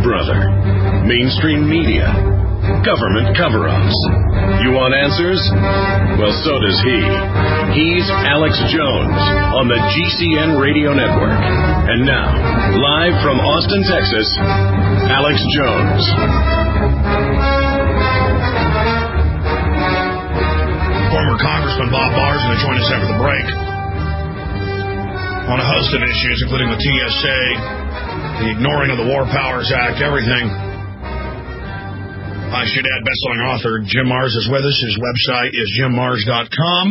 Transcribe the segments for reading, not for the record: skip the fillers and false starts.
brother. Mainstream media. Government cover-ups. You want answers? Well, so does he. He's Alex Jones on the GCN Radio Network. And now, live from Austin, Texas, Alex Jones. Former Congressman Bob Barr is going to join us after the break on a host of issues, including the TSA, the ignoring of the War Powers Act, everything. I should add best-selling author Jim Marrs is with us. His website is jimmarrs.com.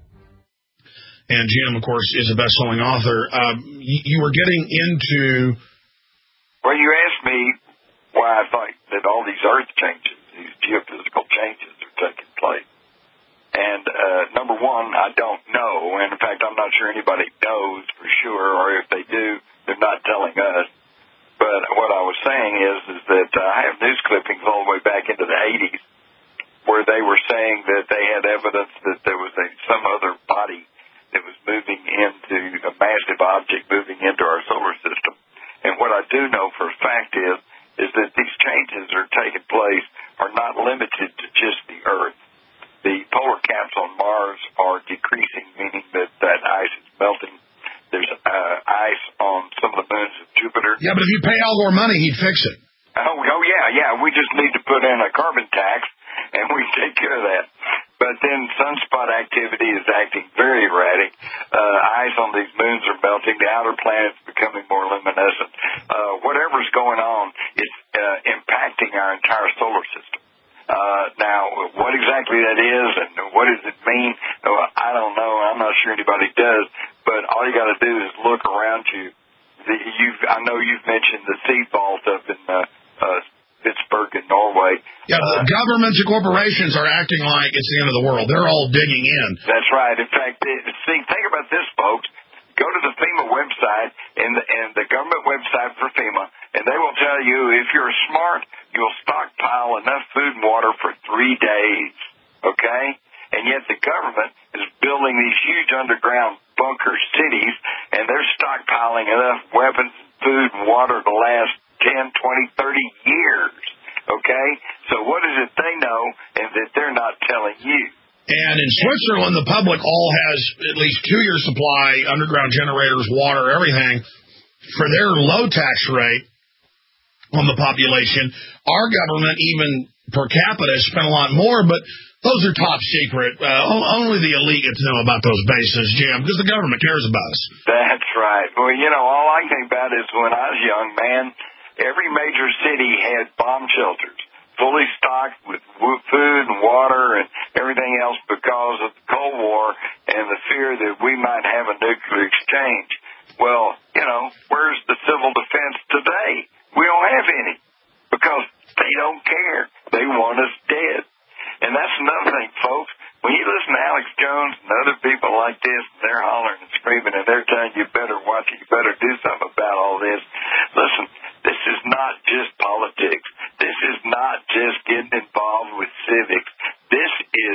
And Jim, of course, is a best-selling author. You were getting into... Well, you asked me why I think that all these earth changes, these geophysical changes are taking place. And number one, I don't know. And in fact, I'm not sure anybody knows for sure, or if they do, they're not telling us. But what I was saying is that I have news clippings all the way back into the 80s where they were saying that they had evidence that there was some other body that was moving into a massive object moving into our solar system. And what I do know for a fact is that these changes are taking place are not limited to just the Earth. The polar caps on Mars are decreasing, meaning that ice is melting. There's ice on some of the moons of Jupiter. Yeah, but if you pay Al Gore money, he'd fix it. Oh, yeah. We just need to put in a carbon tax, and we take care of that. But then sunspot activity is acting very erratic. Ice on these moons are melting. The outer planets becoming more luminescent. Whatever's going on, it's impacting our entire solar system. Now, what exactly that is and what does it mean, I don't know. I'm not sure anybody does. But all you got to do is look around you. I know you've mentioned the sea fault up in Pittsburgh in Norway. Yeah, the governments and corporations are acting like it's the end of the world. They're all digging in. That's right. In fact, think about this, folks. Go to the FEMA website and the government website for FEMA, and they will tell you if you're smart, you'll stockpile enough food and water for 3 days. Okay? And yet the government is building these huge underground bunker cities, and they're stockpiling enough weapons, food, and water to last 10, 20, 30 years. Okay? So what is it they know and that they're not telling you? And in Switzerland, the public all has at least 2 years' supply, underground generators, water, everything, for their low tax rate on the population. Our government, even per capita, spent a lot more, but those are top secret. Only the elite get to know about those bases, Jim, because the government cares about us. That's right. Well, all I think about is when I was young, man, every major city had bomb shelters, fully stocked with food and water and everything else because of the Cold War and the fear that we might have a nuclear exchange. Well, where's the civil defense today? We don't have any because they don't care. They want us dead. And that's another thing, folks. When you listen to Alex Jones and other people like this, they're hollering and screaming, and they're telling you better watch it, you better do something about all this. Listen, this is not just politics. This is not just getting involved with civics. This is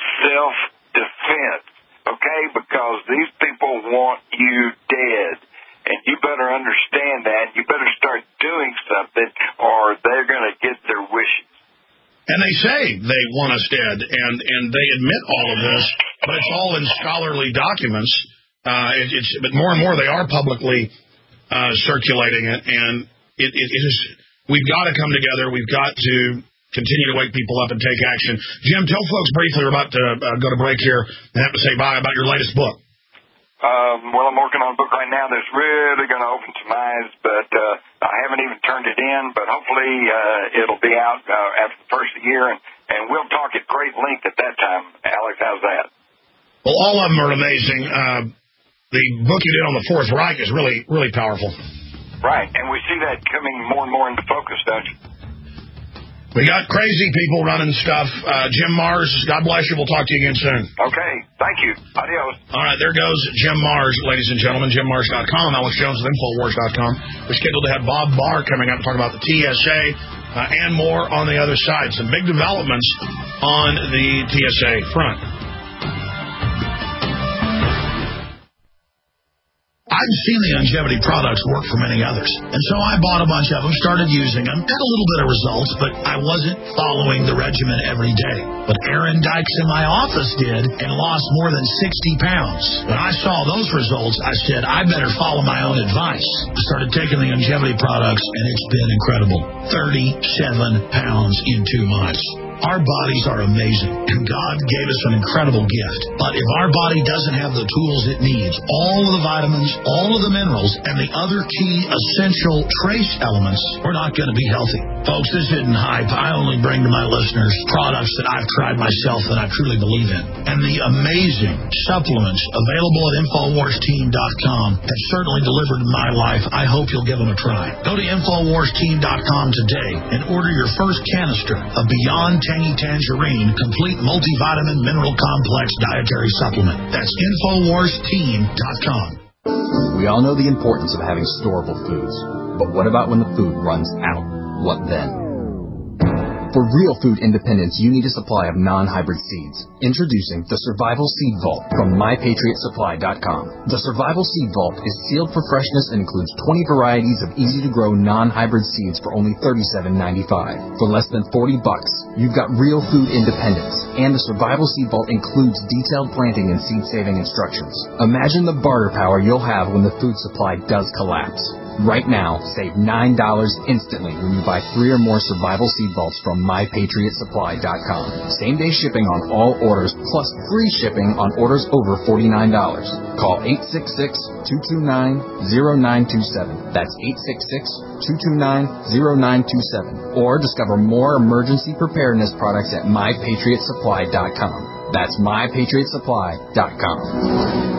self-defense, okay? Because these people want you dead. And you better understand that. You better start doing something, or they're going to get their wishes. And they say they want us dead, and they admit all of this, but it's all in scholarly documents. But more and more they are publicly circulating it, and it is. We've got to come together. We've got to continue to wake people up and take action. Jim, tell folks briefly, we're about to go to break here and have to say bye, about your latest book. Well, I'm working on a book right now that's really going to open some eyes, but I haven't even turned it in, but hopefully it'll be out after the first of the year, and we'll talk at great length at that time. Alex, how's that? Well, all of them are amazing. The book you did on the Fourth Reich is really, really powerful. Right, and we see that coming more and more into focus, don't you? We got crazy people running stuff. Jim Marrs, God bless you. We'll talk to you again soon. Okay. Thank you. Adios. All right, there goes Jim Marrs, ladies and gentlemen. JimMarrs.com. Alex Jones with Infowars.com. We're scheduled to have Bob Barr coming up to talk about the TSA and more on the other side. Some big developments on the TSA front. I'd seen the longevity products work for many others, and so I bought a bunch of them, started using them, had a little bit of results, but I wasn't following the regimen every day. But Aaron Dykes in my office did and lost more than 60 pounds. When I saw those results, I said, I better follow my own advice. I started taking the longevity products, and it's been incredible. 37 pounds in 2 months. Our bodies are amazing, and God gave us an incredible gift. But if our body doesn't have the tools it needs, all of the vitamins, all of the minerals, and the other key essential trace elements, we're not going to be healthy. Folks, this isn't hype. I only bring to my listeners products that I've tried myself that I truly believe in. And the amazing supplements available at InfoWarsTeam.com have certainly delivered in my life. I hope you'll give them a try. Go to InfoWarsTeam.com today and order your first canister of Beyond Tangy Tangerine Complete Multivitamin Mineral Complex Dietary Supplement. That's InfoWarsTeam.com. We all know the importance of having storable foods, but what about when the food runs out? What then? For real food independence, you need a supply of non-hybrid seeds. Introducing the Survival Seed Vault from MyPatriotSupply.com. The Survival Seed Vault is sealed for freshness and includes 20 varieties of easy-to-grow non-hybrid seeds for only $37.95. For less than $40, you've got real food independence. And the Survival Seed Vault includes detailed planting and seed-saving instructions. Imagine the barter power you'll have when the food supply does collapse. Right now, save $9 instantly when you buy 3 or more Survival Seed Vaults from MyPatriotSupply.com. Same-day shipping on all orders, plus free shipping on orders over $49. Call 866-229-0927. That's 866-229-0927. Or discover more emergency preparedness products at MyPatriotSupply.com. That's MyPatriotSupply.com.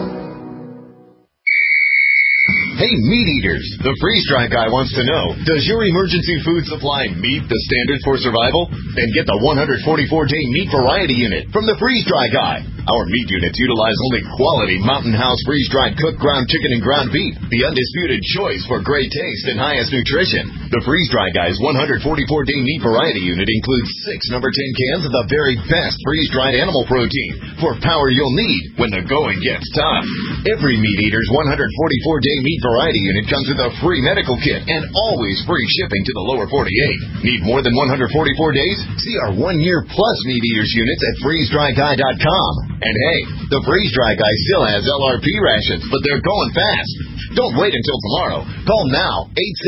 Hey, meat eaters, the freeze-dry guy wants to know, does your emergency food supply meet the standards for survival? Then get the 144-day meat variety unit from the freeze-dry guy. Our meat units utilize only quality Mountain House freeze-dried cooked ground chicken and ground beef, the undisputed choice for great taste and highest nutrition. The freeze-dry guy's 144-day meat variety unit includes 6 number 10 cans of the very best freeze-dried animal protein for power you'll need when the going gets tough. Every meat eater's 144-day meat variety unit comes with a free medical kit and always free shipping to the lower 48. Need more than 144 days? See our 1-year plus meat eaters units at freezedryguy.com. And hey, the freeze-dry guy still has LRP rations, but they're going fast. Don't wait until tomorrow. Call now,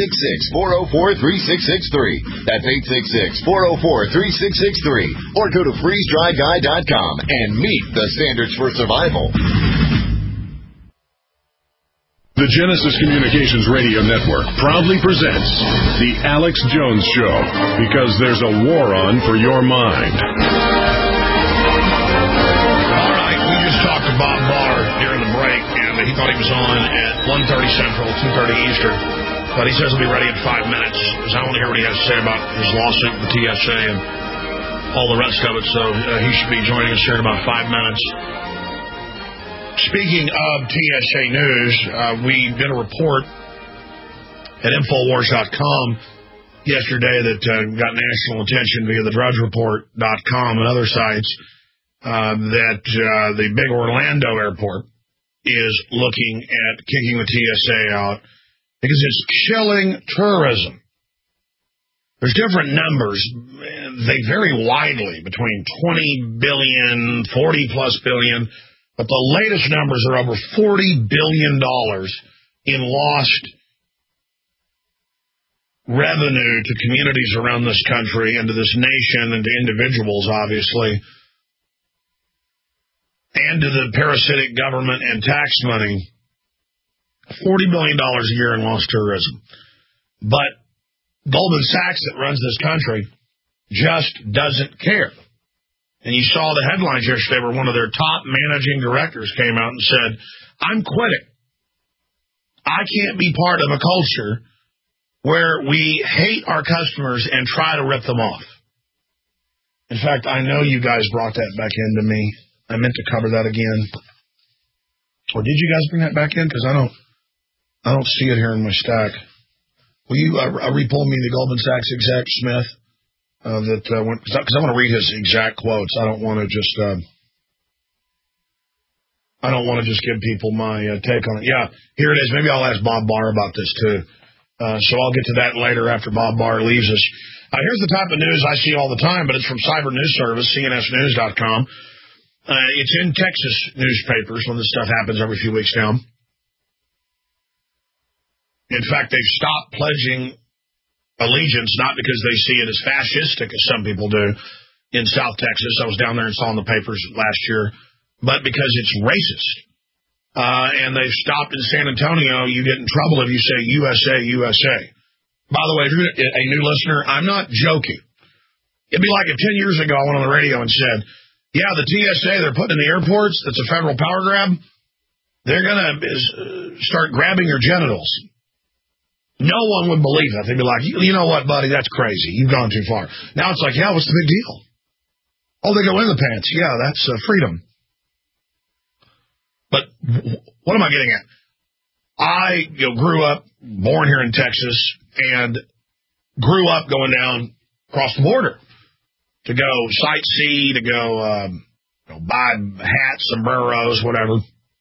866-404-3663. That's 866-404-3663. Or go to freezedryguy.com and meet the standards for survival. The Genesis Communications Radio Network proudly presents The Alex Jones Show, because there's a war on for your mind. All right, we just talked to Bob Barr during the break, and he thought he was on at 1:30 Central, 2:30 Eastern. But he says he'll be ready in 5 minutes, because I want to hear what he has to say about his lawsuit with the TSA and all the rest of it. So he should be joining us here in about 5 minutes. Speaking of TSA news, we did a report at Infowars.com yesterday that got national attention via the DrudgeReport.com and other sites, that the big Orlando airport is looking at kicking the TSA out because it's killing tourism. There's different numbers. They vary widely between 20 billion, 40-plus billion. But the latest numbers are over $40 billion in lost revenue to communities around this country and to this nation and to individuals, obviously, and to the parasitic government and tax money. $40 billion a year in lost tourism. But Goldman Sachs, that runs this country, just doesn't care. And you saw the headlines yesterday where one of their top managing directors came out and said, I'm quitting. I can't be part of a culture where we hate our customers and try to rip them off. In fact, I know you guys brought that back into me. I meant to cover that again. Or did you guys bring that back in? Because I don't see it here in my stack. Will you re-pull me the Goldman Sachs exec, Smith? Because I want to read his exact quotes. I don't want to just. I don't want to just give people my take on it. Yeah, here it is. Maybe I'll ask Bob Barr about this, too. So I'll get to that later after Bob Barr leaves us. Here's the type of news I see all the time, but it's from Cyber News Service, cnsnews.com. It's in Texas newspapers when this stuff happens every few weeks now. In fact, they've stopped pledging allegiance, not because they see it as fascistic, as some people do in South Texas. I was down there and saw in the papers last year, but because it's racist. And they've stopped in San Antonio. You get in trouble if you say USA, USA. By the way, if you're a new listener, I'm not joking. It'd be like if 10 years ago I went on the radio and said, yeah, the TSA they're putting in the airports, that's a federal power grab, they're going to start grabbing your genitals. No one would believe that. They'd be like, you know what, buddy, that's crazy. You've gone too far. Now it's like, yeah, what's the big deal? Oh, they go in the pants. Yeah, that's freedom. But what am I getting at? I grew up, born here in Texas, and grew up going down across the border to go sightsee, to go buy hats, sombreros, whatever,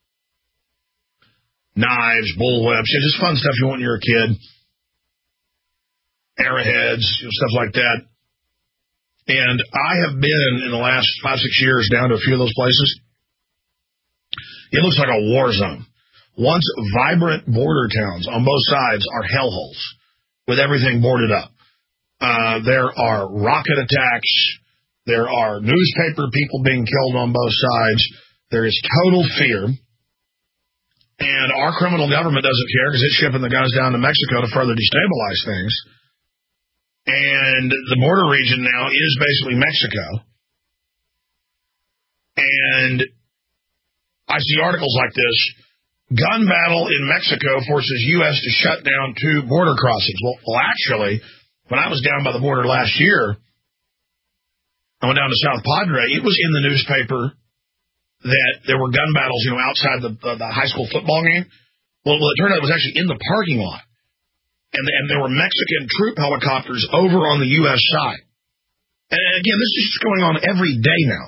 knives, bullwhips, just fun stuff you want when you're a kid, arrowheads, stuff like that. And I have been, in the last 5-6 years, down to a few of those places. It looks like a war zone. Once vibrant border towns on both sides are hellholes with everything boarded up. There are rocket attacks. There are newspaper people being killed on both sides. There is total fear. And our criminal government doesn't care because it's shipping the guns down to Mexico to further destabilize things. And the border region now is basically Mexico. And I see articles like this. Gun battle in Mexico forces U.S. to shut down 2 border crossings. Well, actually, when I was down by the border last year, I went down to South Padre. It was in the newspaper that there were gun battles, outside the high school football game. Well, it turned out it was actually in the parking lot. And there were Mexican troop helicopters over on the U.S. side. And again, this is just going on every day now.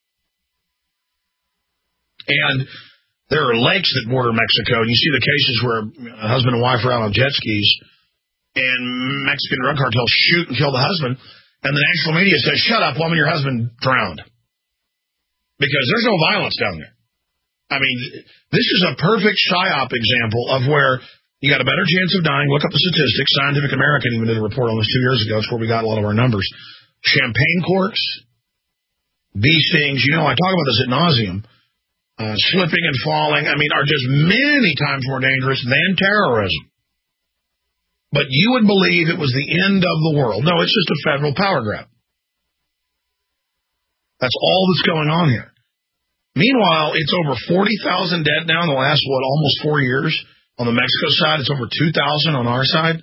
And there are lakes that border Mexico. And you see the cases where a husband and wife are out on jet skis, and Mexican drug cartels shoot and kill the husband. And the national media says, shut up, woman, your husband drowned. Because there's no violence down there. I mean, this is a perfect PSYOP example of where you got a better chance of dying. Look up the statistics. Scientific American even did a report on this 2 years ago. It's where we got a lot of our numbers. Champagne corks, bee stings, I talk about this ad nauseum. Slipping and falling, are just many times more dangerous than terrorism. But you would believe it was the end of the world. No, it's just a federal power grab. That's all that's going on here. Meanwhile, it's over 40,000 dead now in the last, almost 4 years. On the Mexico side, it's over 2,000 on our side.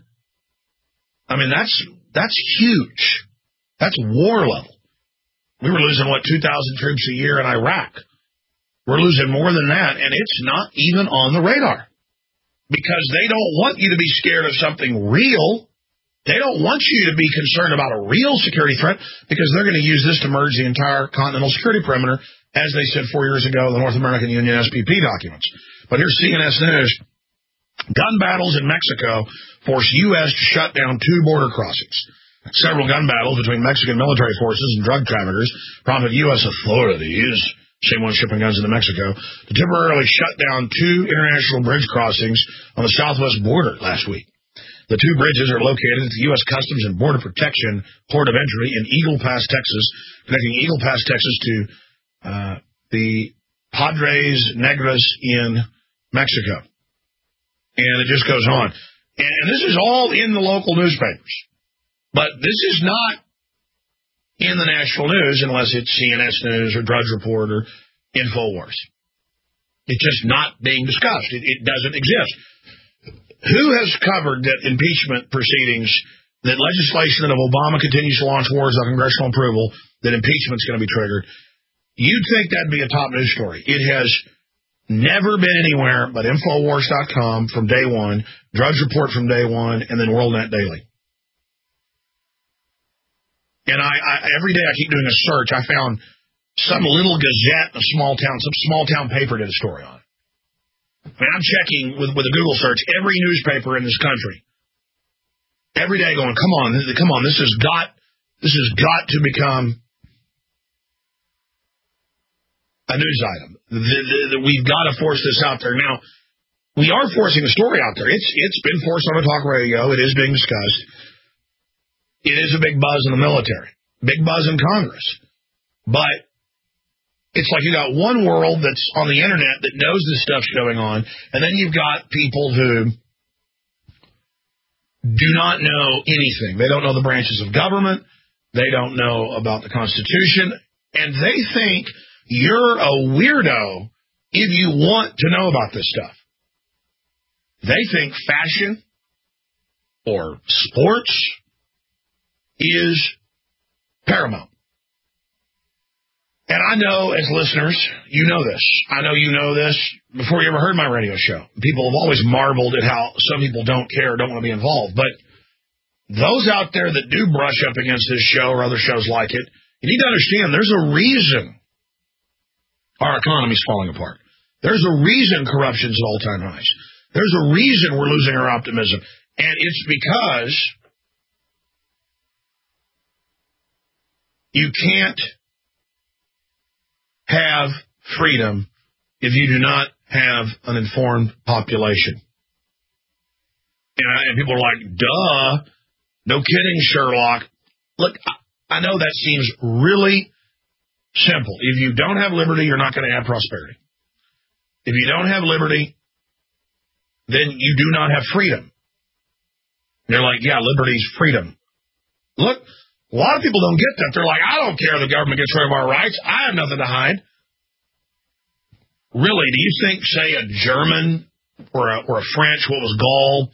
That's huge. That's war level. We were losing, 2,000 troops a year in Iraq. We're losing more than that, and it's not even on the radar. Because they don't want you to be scared of something real. They don't want you to be concerned about a real security threat, because they're going to use this to merge the entire continental security perimeter, as they said 4 years ago in the North American Union SPP documents. But here's CNS News. Gun battles in Mexico force U.S. to shut down 2 border crossings. Several gun battles between Mexican military forces and drug traffickers prompted U.S. authorities, same one shipping guns into Mexico, to temporarily shut down 2 international bridge crossings on the southwest border last week. The 2 bridges are located at the U.S. Customs and Border Protection Port of Entry in Eagle Pass, Texas, connecting Eagle Pass, Texas to the Padres Negras in Mexico. And it just goes on. And this is all in the local newspapers. But this is not in the national news unless it's CNS News or Drudge Report or InfoWars. It's just not being discussed. It doesn't exist. Who has covered that impeachment proceedings, that legislation that if Obama continues to launch wars without congressional approval, that impeachment's going to be triggered? You'd think that'd be a top news story. It has never been anywhere but Infowars.com from day one, Drudge Report from day one, and then WorldNet Daily. And I every day I keep doing a search. I found some little gazette in a small town, some small town paper did a story on it. I mean, I'm checking with a Google search every newspaper in this country every day, going, come on, this has got to become a news item. We've got to force this out there. Now, we are forcing the story out there. It's been forced on a talk radio. It is being discussed. It is a big buzz in the military, big buzz in Congress. But it's like you got one world that's on the internet that knows this stuff's going on, and then you've got people who do not know anything. They don't know the branches of government. They don't know about the Constitution, and they think you're a weirdo if you want to know about this stuff. They think fashion or sports is paramount. And I know, as listeners, you know this. I know you know this before you ever heard my radio show. People have always marveled at how some people don't care, don't want to be involved. But those out there that do brush up against this show or other shows like it, you need to understand there's a reason our economy's falling apart. There's a reason corruption's at all-time highs. There's a reason we're losing our optimism. And it's because you can't have freedom if you do not have an informed population. And people are like, duh, no kidding, Sherlock. Look, I know that seems really simple. If you don't have liberty, you're not going to have prosperity. If you don't have liberty, then you do not have freedom. They're like, yeah, liberty's freedom. Look, a lot of people don't get that. They're like, I don't care if the government gets rid of our rights. I have nothing to hide. Really, do you think, say, a German or a French, what was Gaul,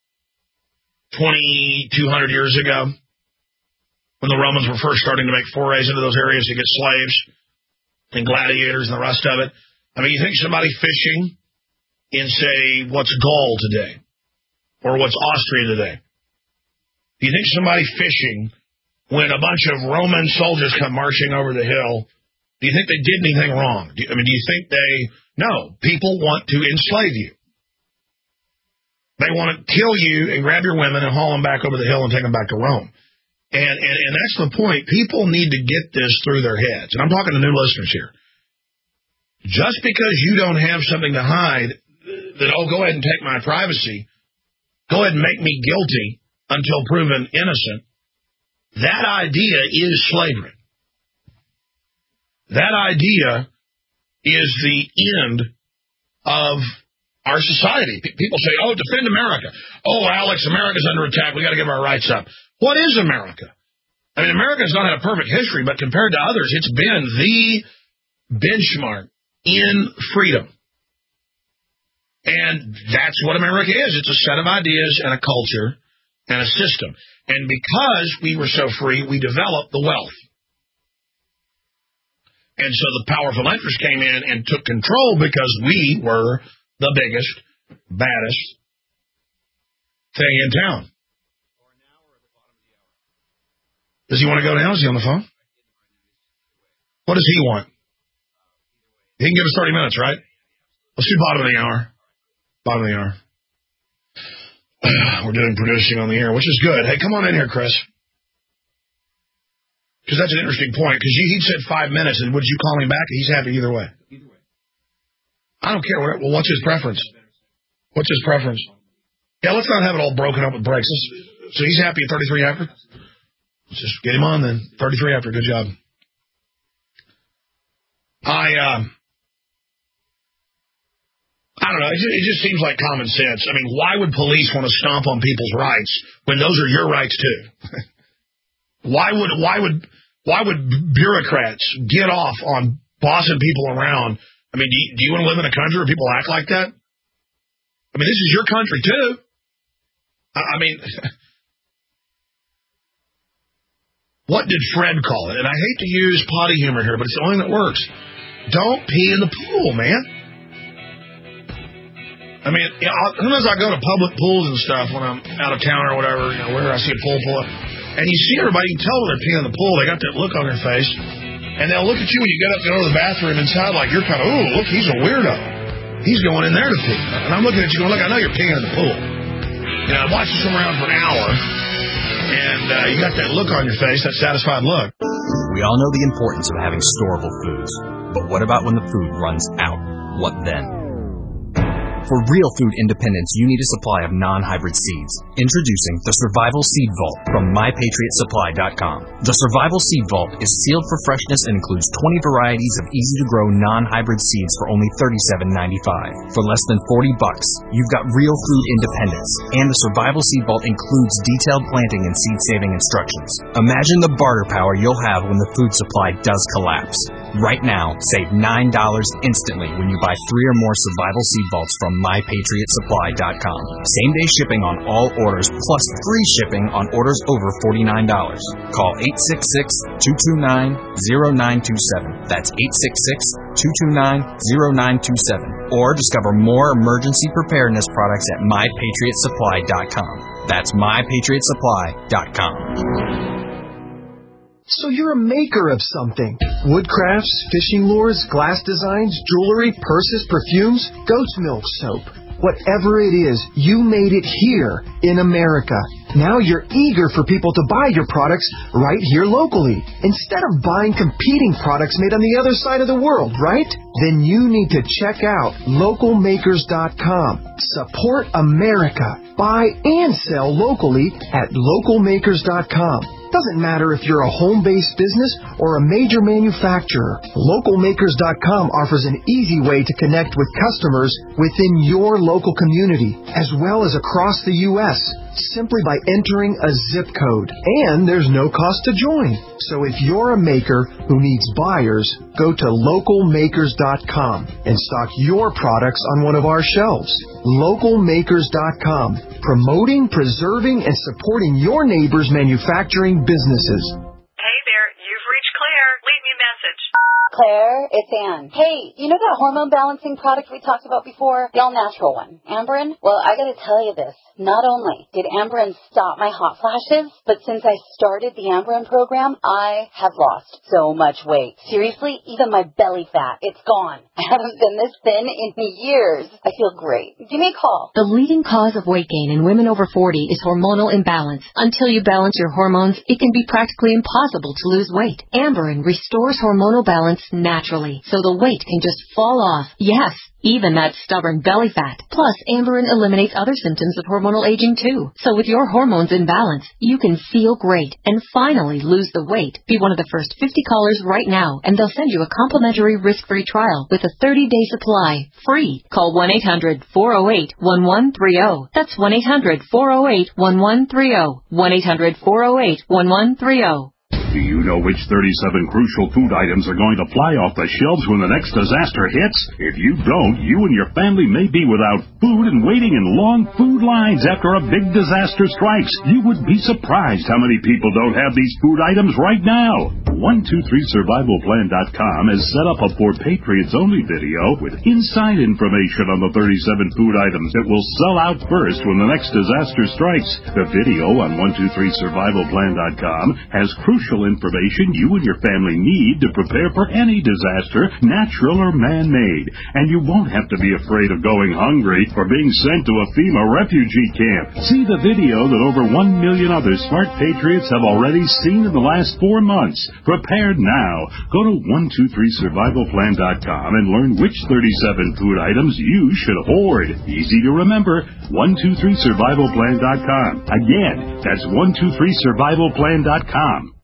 2,200 years ago, when the Romans were first starting to make forays into those areas to get slaves and gladiators and the rest of it? I mean, you think somebody fishing in, say, what's Gaul today or what's Austria today? Do you think somebody fishing when a bunch of Roman soldiers come marching over the hill, do you think they did anything wrong? Do you think no, people want to enslave you. They want to kill you and grab your women and haul them back over the hill and take them back to Rome. And that's the point. People need to get this through their heads. And I'm talking to new listeners here. Just because you don't have something to hide, that, go ahead and take my privacy, go ahead and make me guilty until proven innocent, that idea is slavery. That idea is the end of our society. People say, defend America. Alex, America's under attack. We got to give our rights up. What is America? I mean, America's not had a perfect history, but compared to others, it's been the benchmark in freedom. And that's what America is. It's a set of ideas and a culture and a system. And because we were so free, we developed the wealth. And so the powerful interests came in and took control because we were the biggest, baddest thing in town. Does he want to go down? Is he on the phone? What does he want? He can give us 30 minutes, right? Let's do bottom of the hour. Bottom of the hour. We're doing producing on the air, which is good. Hey, come on in here, Chris. Because that's an interesting point. Because he said 5 minutes, and would you call him back? He's happy either way. Either way. I don't care. Well, what's his preference? What's his preference? Yeah, let's not have it all broken up with breaks. So he's happy at 33 after? Let's just get him on then. 33 after. Good job. I don't know. It just seems like common sense. I mean, why would police want to stomp on people's rights when those are your rights too? Why would bureaucrats get off on bossing people around? I mean, do you want to live in a country where people act like that? I mean, this is your country too. I mean, what did Fred call it? And I hate to use potty humor here, but it's the only thing that works. Don't pee in the pool, man. I mean, sometimes I go to public pools and stuff when I'm out of town or whatever, where I see a pool pull up. And you see everybody, you can tell when they're peeing in the pool. They got that look on their face. And they'll look at you when you get up to go to the bathroom inside like you're kind of, ooh, look, he's a weirdo. He's going in there to pee. And I'm looking at you going, look, I know you're peeing in the pool. You know, I watched you swim around for an hour, and you got that look on your face, that satisfied look. We all know the importance of having storable foods. But what about when the food runs out? What then? For real food independence, you need a supply of non-hybrid seeds. Introducing the Survival Seed Vault from MyPatriotSupply.com. The Survival Seed Vault is sealed for freshness and includes 20 varieties of easy-to-grow non-hybrid seeds for only $37.95. For less than $40, you've got real food independence. And the Survival Seed Vault includes detailed planting and seed-saving instructions. Imagine the barter power you'll have when the food supply does collapse. Right now, save $9 instantly when you buy 3 or more Survival Seed Vaults from MyPatriotSupply.com. Same-day shipping on all orders, plus free shipping on orders over $49. Call 866-229-0927. That's 866-229-0927. Or discover more emergency preparedness products at MyPatriotSupply.com. That's MyPatriotSupply.com. So you're a maker of something. Wood crafts, fishing lures, glass designs, jewelry, purses, perfumes, goat's milk soap. Whatever it is, you made it here in America. Now you're eager for people to buy your products right here locally, instead of buying competing products made on the other side of the world, right? Then you need to check out localmakers.com. Support America. Buy and sell locally at localmakers.com. Doesn't matter if you're a home-based business or a major manufacturer. Localmakers.com offers an easy way to connect with customers within your local community, as well as across the U.S., simply by entering a zip code. And there's no cost to join. So if you're a maker who needs buyers, go to localmakers.com and stock your products on one of our shelves. Localmakers.com, promoting, preserving, and supporting your neighbors' manufacturing businesses. Hey there, you've reached Claire. Leave me a message. Claire, it's Ann. Hey, you know that hormone balancing product we talked about before? The all-natural one, Amberen? Well, I gotta tell you this. Not only did Amberen stop my hot flashes, but since I started the Amberen program, I have lost so much weight. Seriously, even my belly fat, it's gone. I haven't been this thin in years. I feel great. Give me a call. The leading cause of weight gain in women over 40 is hormonal imbalance. Until you balance your hormones, it can be practically impossible to lose weight. Amberen restores hormonal balance naturally, so the weight can just fall off. Yes, even that stubborn belly fat. Plus, Amberen eliminates other symptoms of hormonal aging too. So with your hormones in balance, you can feel great and finally lose the weight. Be one of the first 50 callers right now, and they'll send you a complimentary risk-free trial with a 30-day supply, free. Call 1-800-408-1130. That's 1-800-408-1130. 1-800-408-1130. Do you know which 37 crucial food items are going to fly off the shelves when the next disaster hits? If you don't, you and your family may be without food and waiting in long food lines after a big disaster strikes. You would be surprised how many people don't have these food items right now. 123survivalplan.com has set up a For Patriots Only video with inside information on the 37 food items that will sell out first when the next disaster strikes. The video on 123survivalplan.com has crucial information you and your family need to prepare for any disaster, natural or man-made. And you won't have to be afraid of going hungry or being sent to a FEMA refugee camp. See the video that over 1 million other smart patriots have already seen in the last 4 months. Prepared now. Go to 123survivalplan.com and learn which 37 food items you should hoard. Easy to remember. 123survivalplan.com. Again, that's 123survivalplan.com.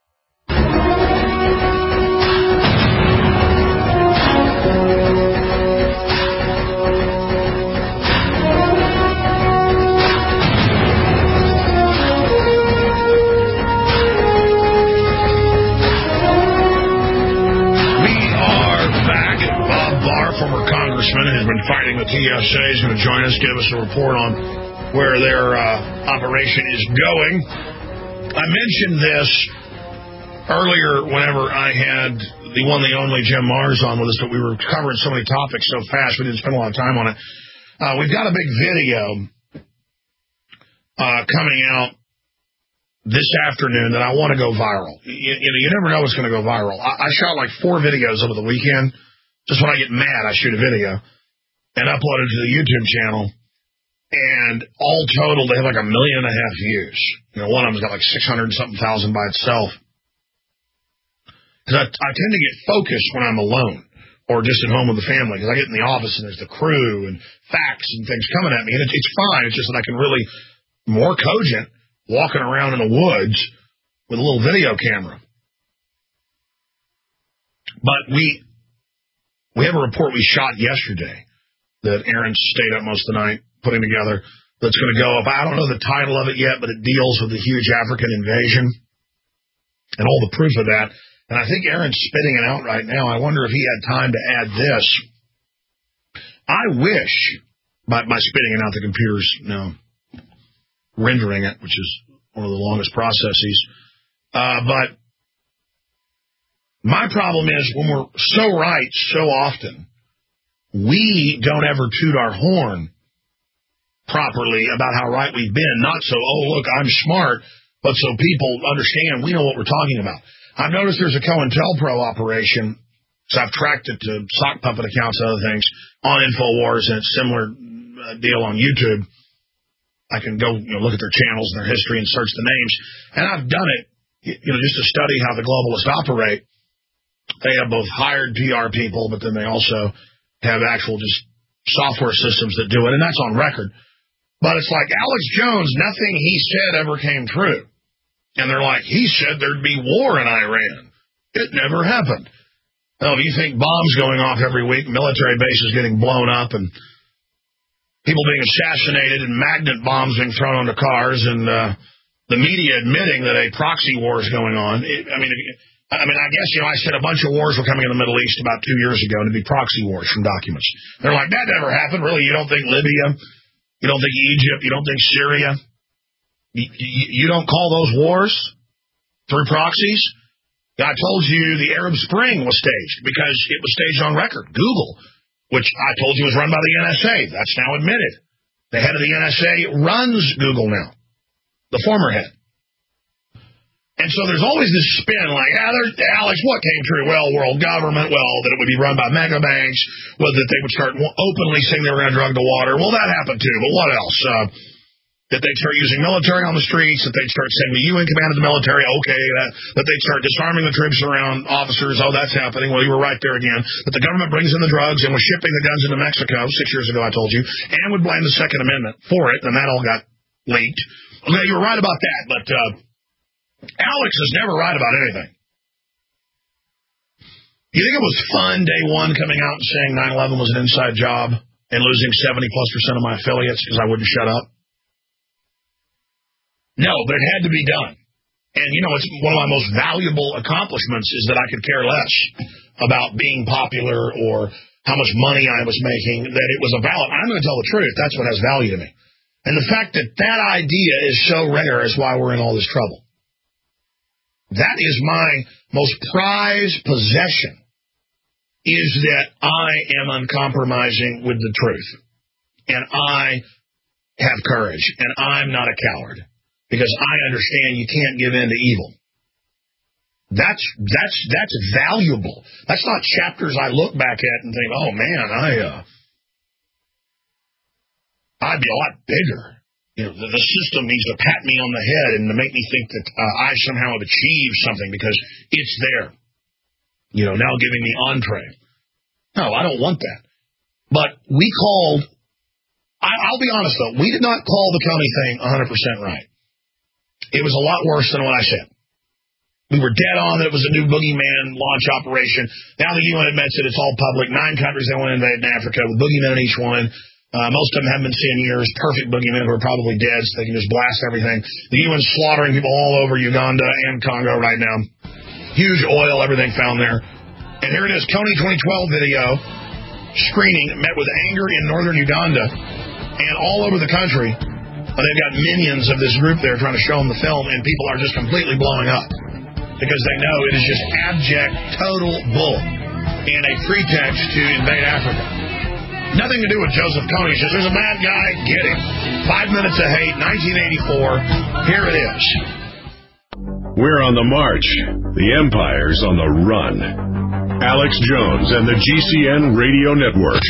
Who's been fighting the TSA is going to join us, give us a report on where their operation is going. I mentioned this earlier whenever I had the one, the only Jim Mars on with us, but we were covering so many topics so fast we didn't spend a lot of time on it. We've got a big video coming out this afternoon that I want to go viral. You never know what's going to go viral. I shot like 4 videos over the weekend. Just when I get mad, I shoot a video and upload it to the YouTube channel. And all total, they have like 1.5 million views. One of them's got like 600-something thousand by itself. Because I tend to get focused when I'm alone or just at home with the family. Because I get in the office and there's the crew and facts and things coming at me. And it's fine. It's just that I can really more cogent walking around in the woods with a little video camera. But we have a report we shot yesterday that Aaron stayed up most of the night putting together that's going to go up. I don't know the title of it yet, but it deals with the huge African invasion and all the proof of that. And I think Aaron's spitting it out right now. I wonder if he had time to add this. I wish, by spitting it out, the computer's rendering it, which is one of the longest processes. But my problem is when we're so right so often, we don't ever toot our horn properly about how right we've been. Not so, oh, look, I'm smart, but so people understand we know what we're talking about. I've noticed there's a COINTELPRO operation, so I've tracked it to sock puppet accounts and other things on InfoWars, and it's similar deal on YouTube. I can go look at their channels and their history and search the names. And I've done it, just to study how the globalists operate. They have both hired PR people, but then they also have actual just software systems that do it, and that's on record. But it's like Alex Jones, nothing he said ever came true. And they're like, he said there'd be war in Iran. It never happened. Oh, do you think bombs going off every week, military bases getting blown up, and people being assassinated and magnet bombs being thrown onto cars, and the media admitting that a proxy war is going on. I guess, I said a bunch of wars were coming in the Middle East about 2 years ago, and it'd be proxy wars from documents. They're like, that never happened. Really, you don't think Libya? You don't think Egypt? You don't think Syria? You don't call those wars through proxies? I told you the Arab Spring was staged because it was staged on record. Google, which I told you was run by the NSA. That's now admitted. The head of the NSA runs Google now, the former head. And so there's always this spin like, Alex, what came true? Well, world government, that it would be run by mega banks, that they would start openly saying they were going to drug the water. Well, that happened too, but what else? That they'd start using military on the streets, that they'd start sending the UN command of the military, okay, that they'd start disarming the troops around officers, oh, that's happening, well, you were right there again, that the government brings in the drugs and was shipping the guns into Mexico 6 years ago, I told you, and would blame the Second Amendment for it, and that all got leaked. Okay, you were right about that, but Alex is never right about anything. You think it was fun day one coming out and saying 9/11 was an inside job and losing 70+% of my affiliates because I wouldn't shut up? No, but it had to be done. And, it's one of my most valuable accomplishments is that I could care less about being popular or how much money I was making, that it was a valid. I'm going to tell the truth. That's what has value to me. And the fact that that idea is so rare is why we're in all this trouble. That is my most prized possession, is that I am uncompromising with the truth. And I have courage. And I'm not a coward. Because I understand you can't give in to evil. That's valuable. That's not chapters I look back at and think, oh man, I'd be a lot bigger. The system needs to pat me on the head and to make me think that I somehow have achieved something because it's there. Now giving me entree. No, I don't want that. But we called, I'll be honest though, we did not call the Coney thing 100% right. It was a lot worse than what I said. We were dead on that it was a new boogeyman launch operation. Now the UN admits it. It's all public. 9 countries they want to invade in Africa with boogeymen in each one. Most of them haven't been seen in years. Perfect boogeymen who are probably dead, so they can just blast everything. The UN's slaughtering people all over Uganda and Congo right now. Huge oil, everything found there. And here it is, Coney 2012 video screening met with anger in northern Uganda and all over the country. They've got minions of this group there trying to show them the film, and people are just completely blowing up because they know it is just abject, total bull and a pretext to invade Africa. Nothing to do with Joseph Kony. It's just, there's a bad guy, get him. 5 Minutes of Hate, 1984. Here it is. We're on the march. The empire's on the run. Alex Jones and the GCN Radio Network.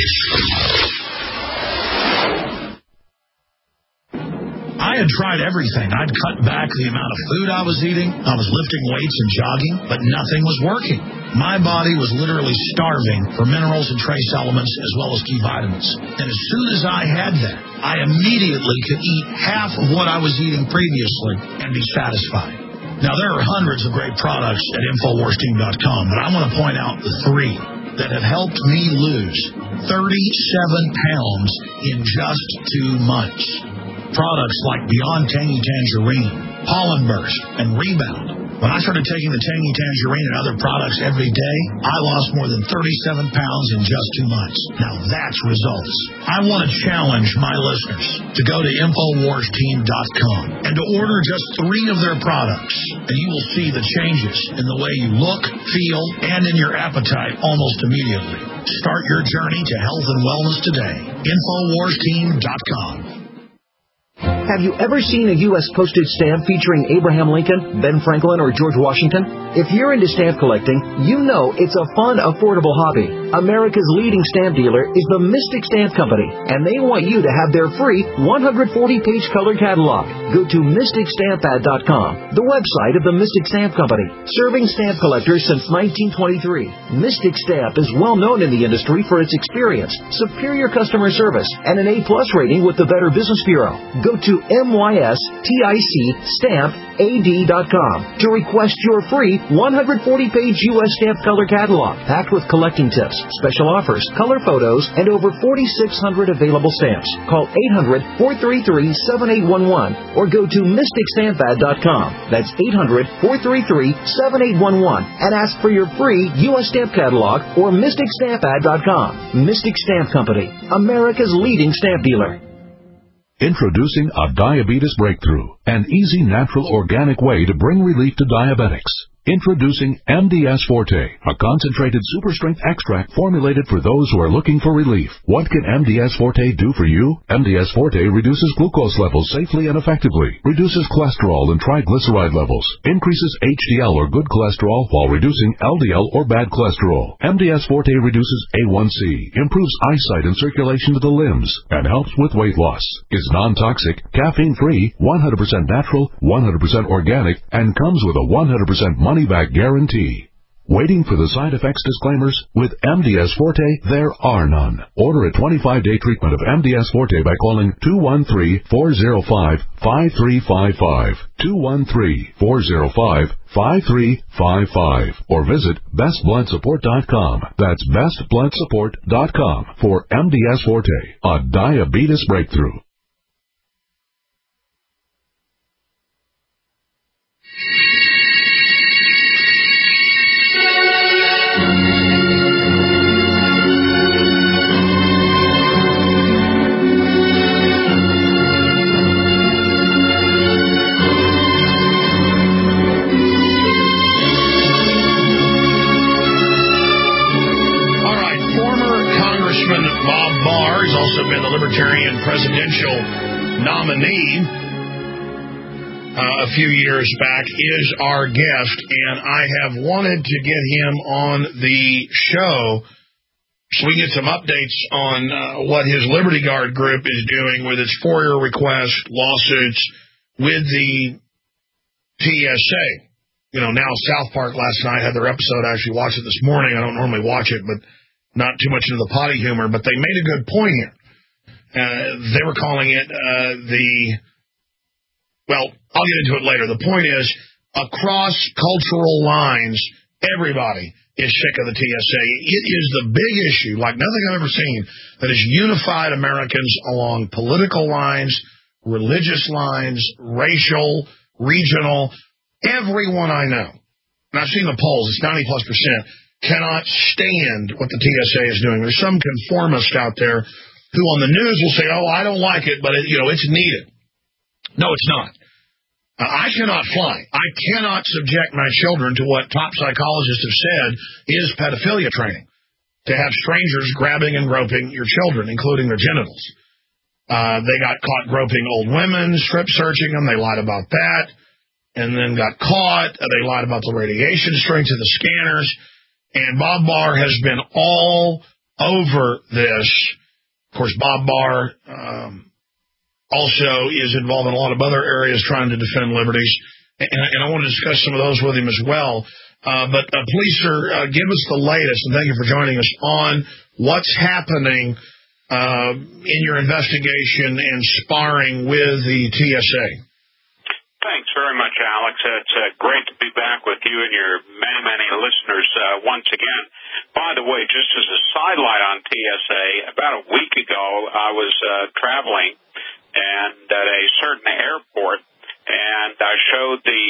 I had tried everything. I'd cut back the amount of food I was eating. I was lifting weights and jogging, but nothing was working. My body was literally starving for minerals and trace elements as well as key vitamins. And as soon as I had that, I immediately could eat half of what I was eating previously and be satisfied. Now, there are hundreds of great products at InfoWarsTeam.com, but I want to point out the 3 that have helped me lose 37 pounds in just 2 months. Products like Beyond Tangy Tangerine, Pollen Burst, and Rebound. When I started taking the Tangy Tangerine and other products every day, I lost more than 37 pounds in just 2 months. Now that's results. I want to challenge my listeners to go to InfoWarsTeam.com and to order just 3 of their products, and you will see the changes in the way you look, feel, and in your appetite almost immediately. Start your journey to health and wellness today. InfoWarsTeam.com. Have you ever seen a U.S. postage stamp featuring Abraham Lincoln, Ben Franklin, or George Washington? If you're into stamp collecting, you know it's a fun, affordable hobby. America's leading stamp dealer is the Mystic Stamp Company, and they want you to have their free 140-page color catalog. Go to MysticStampAd.com, the website of the Mystic Stamp Company, serving stamp collectors since 1923. Mystic Stamp is well known in the industry for its experience, superior customer service, and an A+ rating with the Better Business Bureau. Go to MysticStampAd.com to request your free 140-page U.S. stamp color catalog, packed with collecting tips, special offers, color photos, and over 4,600 available stamps. Call 800-433-7811 or go to MysticStampAd.com. That's 800-433-7811 and ask for your free U.S. stamp catalog or MysticStampAd.com. Mystic Stamp Company, America's leading stamp dealer. Introducing a diabetes breakthrough, an easy, natural, organic way to bring relief to diabetics. Introducing MDS Forte, a concentrated super-strength extract formulated for those who are looking for relief. What can MDS Forte do for you? MDS Forte reduces glucose levels safely and effectively, reduces cholesterol and triglyceride levels, increases HDL or good cholesterol while reducing LDL or bad cholesterol. MDS Forte reduces A1C, improves eyesight and circulation to the limbs, and helps with weight loss. Is non-toxic, caffeine-free, 100% natural, 100% organic, and comes with a 100% money-back guarantee. Waiting for the side effects disclaimers? With MDS Forte, there are none. Order a 25-day treatment of MDS Forte by calling 213-405-5355, 213-405-5355, or visit bestbloodsupport.com. That's bestbloodsupport.com for MDS Forte, a diabetes breakthrough. Libertarian presidential nominee a few years back is our guest, and I have wanted to get him on the show so we can get some updates on what his Liberty Guard group is doing with its FOIA request lawsuits with the TSA. You know, now South Park last night had their episode. I actually watched it this morning. I don't normally watch it, but not too much into the potty humor. But they made a good point here. They were calling it well, I'll get into it later. The point is, across cultural lines, everybody is sick of the TSA. It is the big issue, like nothing I've ever seen, that has unified Americans along political lines, religious lines, racial, regional. Everyone I know, and I've seen the polls, it's 90+%, cannot stand what the TSA is doing. There's some conformist out there who on the news will say, oh, I don't like it, but it's needed. No, it's not. I cannot fly. I cannot subject my children to what top psychologists have said is pedophilia training, to have strangers grabbing and groping your children, including their genitals. They got caught groping old women, strip searching them. They lied about that. and then got caught. They lied about the radiation strength of the scanners. And Bob Barr has been all over this. Of course, Bob Barr also is involved in a lot of other areas trying to defend liberties. And I want to discuss some of those with him as well. But please, sir, give us the latest, and thank you for joining us, on what's happening in your investigation and sparring with the TSA. Thanks very much, Alex. It's great to be back with you and your many, many listeners once again. By the way, just as a sidelight on TSA, about a week ago, I was traveling and at a certain airport, and I showed the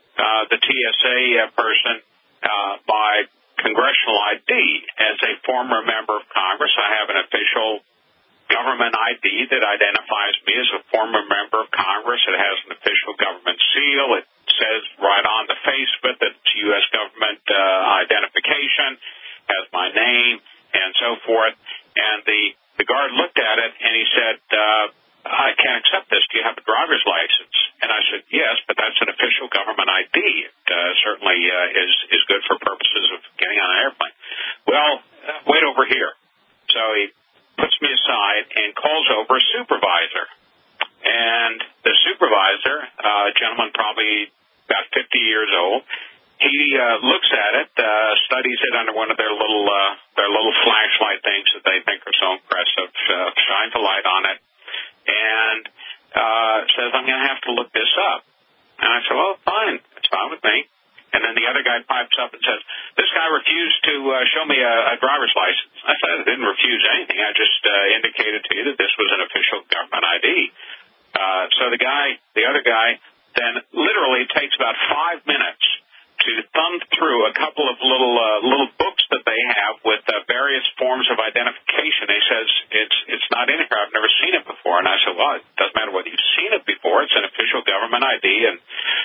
TSA person my congressional ID. As a former member of Congress, I have an official government ID that identifies me as a former member of Congress. It has an official government seal. It says right on the face of it that it's U.S. government identification, has my name, and so forth. And the guard looked at it, and he said, I can't accept this. Do you have a driver's license? And I said, yes, but that's an official government ID. It certainly is good for purposes of getting on an airplane. Well, wait over here. So he puts me aside and calls over a supervisor. And the supervisor, a gentleman probably about 50 years old, he looks at it, studies it under one of their little flashlight things that they think are so impressive, shines a light on it, and says, I'm going to have to look this up. And I said, well, fine. It's fine with me. And then the other guy pipes up and says, this guy refused to show me a driver's license. I said, I didn't refuse anything. I just indicated to you that this was an official government ID. So the other guy then literally takes about 5 minutes to thumb through a couple of little books that they have with various forms of identification. He says, it's not in here. I've never seen it before. And I said, well, it doesn't matter whether you've seen it before. It's an official government ID, and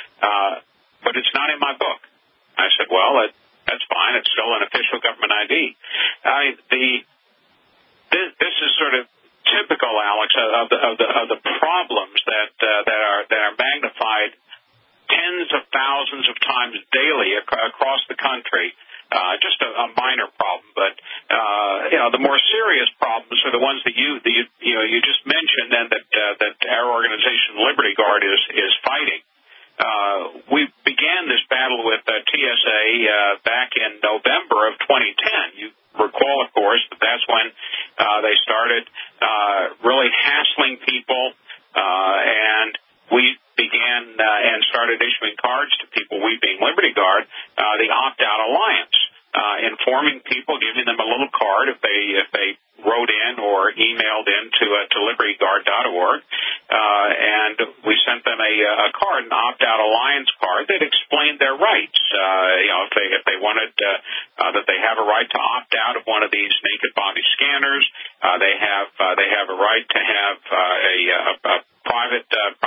but it's not in my book. I said, well, that's fine. It's still an official government ID. This is sort of typical, Alex, of the problems that are magnified tens of thousands of times daily across the country. Just a minor problem, but the more serious problems are the ones that you just mentioned, and that our organization Liberty Guard is fighting. We began this battle with TSA back in November of 2010. You recall, of course, that's when they started really hassling people, and we began and started issuing cards to people, we being Liberty Guard, the Opt-Out Alliance, informing people, giving them a little card if they wrote in or emailed in to libertyguard.org, and we sent them a card, an Opt-Out Alliance card that explained their rights. If they wanted that they have a right to opt out of one of these naked body scanners, they have a right to have a private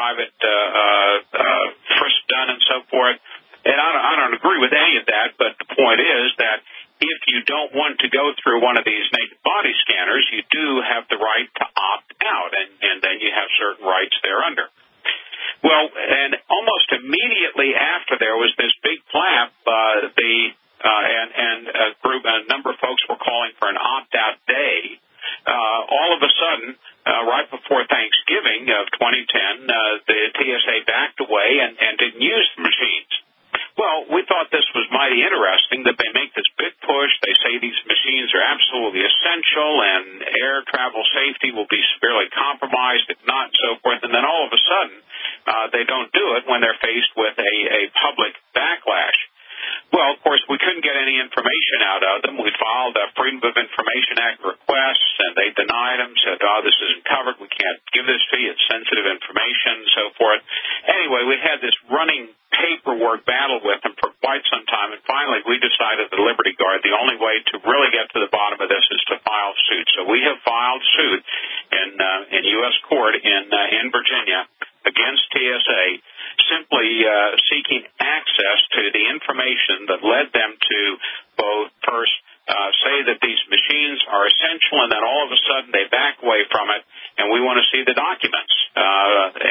frisk done and so forth. And I don't agree with any of that, but the point is that if you don't want to go through one of these naked body scanners, you do have the right to opt out, and then you have certain rights thereunder. Well, and almost immediately after there was this big flap, a number of folks were calling for an opt-out day. All of a sudden, right before Thanksgiving of 2010, the TSA backed away and didn't use the machines. Well, we thought this was mighty interesting that they make this big push. They say these machines are absolutely essential and air travel safety will be severely compromised, if not, and so forth. And then all of a sudden, they don't do it when they're faced with a public backlash. Well, of course, we couldn't get any information out of them. We filed a Freedom of Information Act requests, and they denied them, said, this isn't covered. We can't give this to you. It's sensitive information, and so forth. Anyway, we had this running paperwork battle with them for quite some time, and finally we decided at Liberty Guard the only way to really get to the bottom of this is to file suit. So we have filed suit in U.S. court in Virginia against TSA, simply seeking access to the information that led them to both first say that these machines are essential, and then all of a sudden they back away from it, and we want to see the documents. And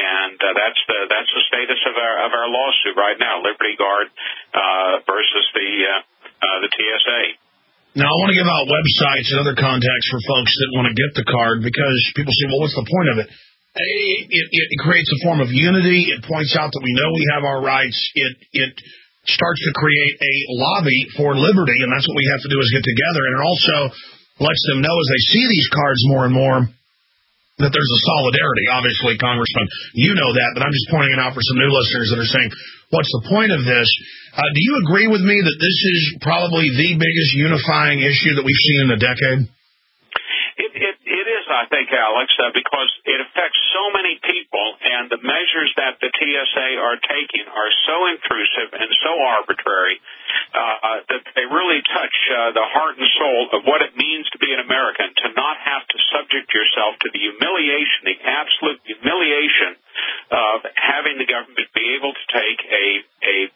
that's the status of our lawsuit right now. Liberty Guard versus the TSA. Now, I want to give out websites and other contacts for folks that want to get the card, because people say, well, what's the point of it? It creates a form of unity. It points out that we know we have our rights. It starts to create a lobby for liberty, and that's what we have to do, is get together. And it also lets them know, as they see these cards more and more, that there's a solidarity. Obviously, Congressman, you know that, but I'm just pointing it out for some new listeners that are saying, what's the point of this? Do you agree with me that this is probably the biggest unifying issue that we've seen in a decade? It is, I think, Alex, because it affects so many people, and the measures that the TSA are taking are so intrusive and so arbitrary that they really touch the heart and soul of what it means to be an American, to not have to subject yourself to the humiliation, the absolute humiliation of having the government be able to take a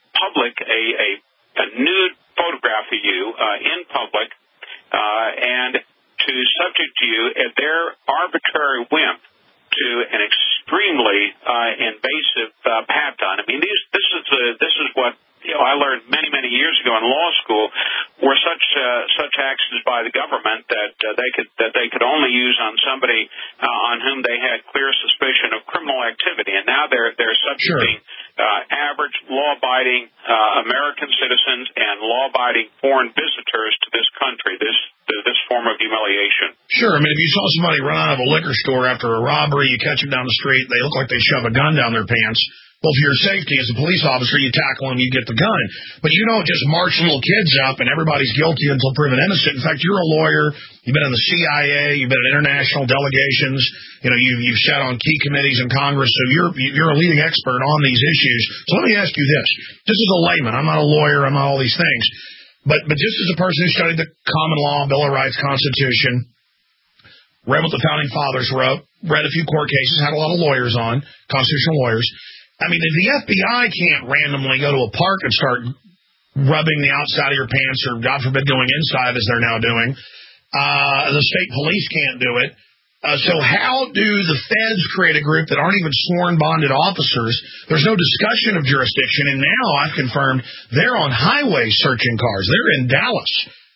nude photograph of you in public and to subject you at their arbitrary whim to an extremely invasive pat-down. I mean, this is what I learned many years ago in law school, were such actions by the government that they could only use on somebody on whom they had clear suspicion of criminal activity, and now they're subjecting average law-abiding American citizens and law-abiding foreign visitors to this country. This form of humiliation. Sure. I mean, if you saw somebody run out of a liquor store after a robbery, you catch them down the street, they look like they shove a gun down their pants. Well, for your safety as a police officer, you tackle them, you get the gun. But you don't just march little kids up and everybody's guilty until proven innocent. In fact, you're a lawyer. You've been in the CIA. You've been in international delegations. You know, you've sat on key committees in Congress. So you're a leading expert on these issues. So let me ask you this. Just as a layman, I'm not a lawyer. I'm not all these things. But just as a person who studied the common law, Bill of Rights, Constitution, read what the Founding Fathers wrote, read a few court cases, had a lot of lawyers on, constitutional lawyers. I mean, if the FBI can't randomly go to a park and start rubbing the outside of your pants, or, God forbid, going inside, as they're now doing, the state police can't do it. So how do the feds create a group that aren't even sworn bonded officers? There's no discussion of jurisdiction, and now I've confirmed they're on highways searching cars. They're in Dallas.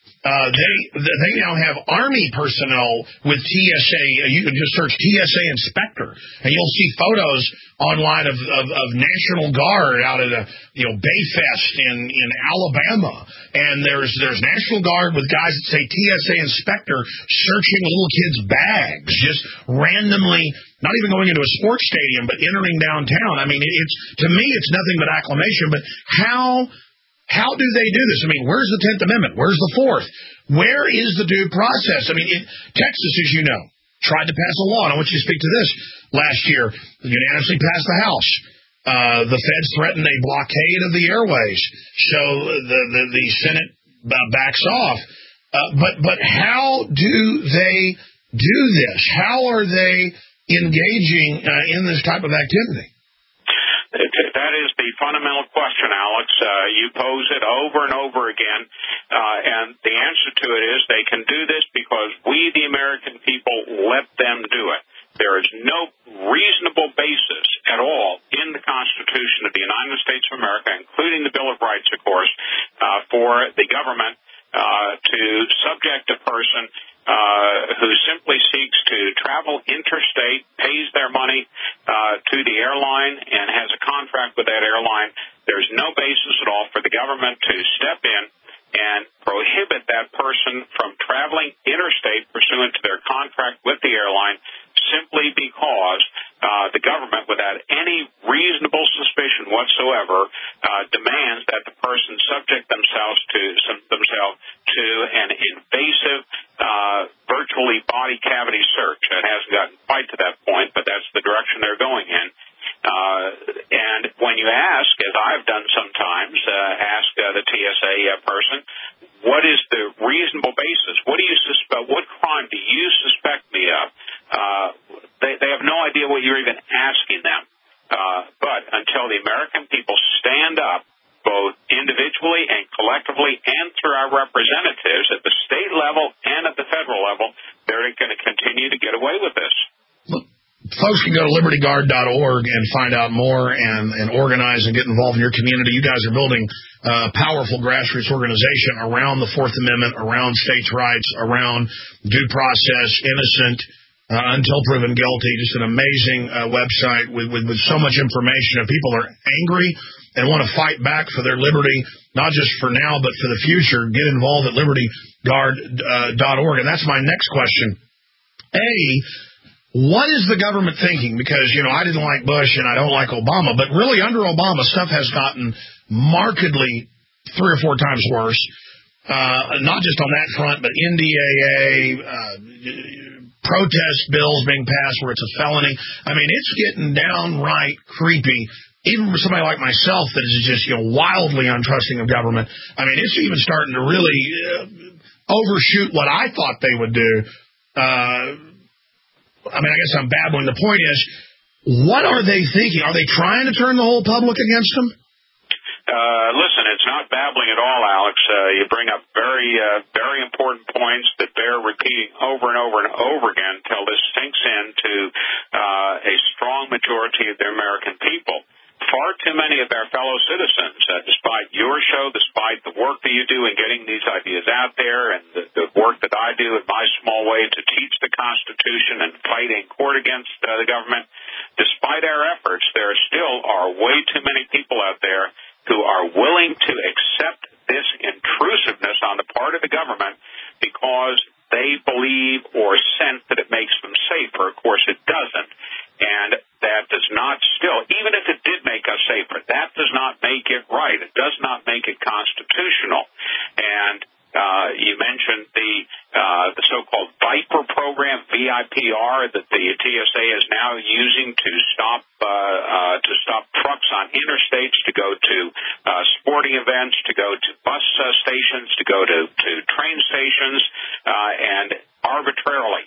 They now have Army personnel with TSA. You can just search TSA inspector, and you'll see photos online of National Guard out at a Bayfest in Alabama, and there's National Guard with guys that say TSA inspector searching little kids' bags, just randomly, not even going into a sports stadium, but entering downtown. I mean, to me, it's nothing but acclamation. But how do they do this? I mean, where's the 10th Amendment? Where's the 4th? Where is the due process? I mean, Texas, as you know, tried to pass a law, and I want you to speak to this. Last year, unanimously passed the House. The feds threatened a blockade of the airways, so the Senate backs off. But how do they do this? How are they engaging in this type of activity? That is the fundamental question, Alex. You pose it over and over again, and the answer to it is they can do this because we, the American people, let them do it. There is no reasonable basis at all in the Constitution of the United States of America, including the Bill of Rights, of course, for the government to subject a person who simply seeks to travel interstate, pays their money to the airline, and has a contract with that airline. There's no basis at all for the government to step in and prohibit that person from traveling interstate pursuant to their contract with the airline simply because the government, without any reasonable suspicion whatsoever, demands that the person subject themselves to an invasive virtually body cavity search. It hasn't gotten quite to that point, but that's the direction they're going in. And when you ask, as I've done sometimes, ask the TSA person, what is the reasonable basis? What do you suspect? What crime do you suspect me of? They have no idea what you're even asking them. But until the American people stand up, both individually and collectively and through our representatives at the state level and at the federal level, they're going to continue to get away with this. Look, folks can go to libertyguard.org and find out more and organize and get involved in your community. You guys are building a powerful grassroots organization around the Fourth Amendment, around states' rights, around due process, innocent until proven guilty. Just an amazing website with so much information. If people are angry and want to fight back for their liberty, not just for now but for the future, get involved at libertyguard.org. And that's my next question. What is the government thinking? Because, I didn't like Bush and I don't like Obama, but really under Obama, stuff has gotten markedly 3 or 4 times worse. Not just on that front, but NDAA, protest bills being passed where it's a felony. I mean, it's getting downright creepy, even for somebody like myself that is just, wildly untrusting of government. I mean, it's even starting to really overshoot what I thought they would do. I guess I'm babbling. The point is, what are they thinking? Are they trying to turn the whole public against them? Listen, it's not babbling at all, Alex. You bring up very important points that bear repeating over and over and over again until this sinks into a strong majority of the American people. Far too many of our fellow citizens, despite your show, despite the work that you do in getting these ideas out there and the work that I do in my small way to teach the Constitution and fight in court against the government, despite our efforts, there still are way too many people out there who are willing to accept this intrusiveness on the part of the government because they believe or sense that it makes them safer. Of course, it doesn't. And that does not still, even if it did make us safer, that does not make it right. It does not make it constitutional. And you mentioned the so-called VIPR program, VIPR, that the TSA is now using to stop trucks on interstates, to go to sporting events, to go to bus stations, to go to train stations, and arbitrarily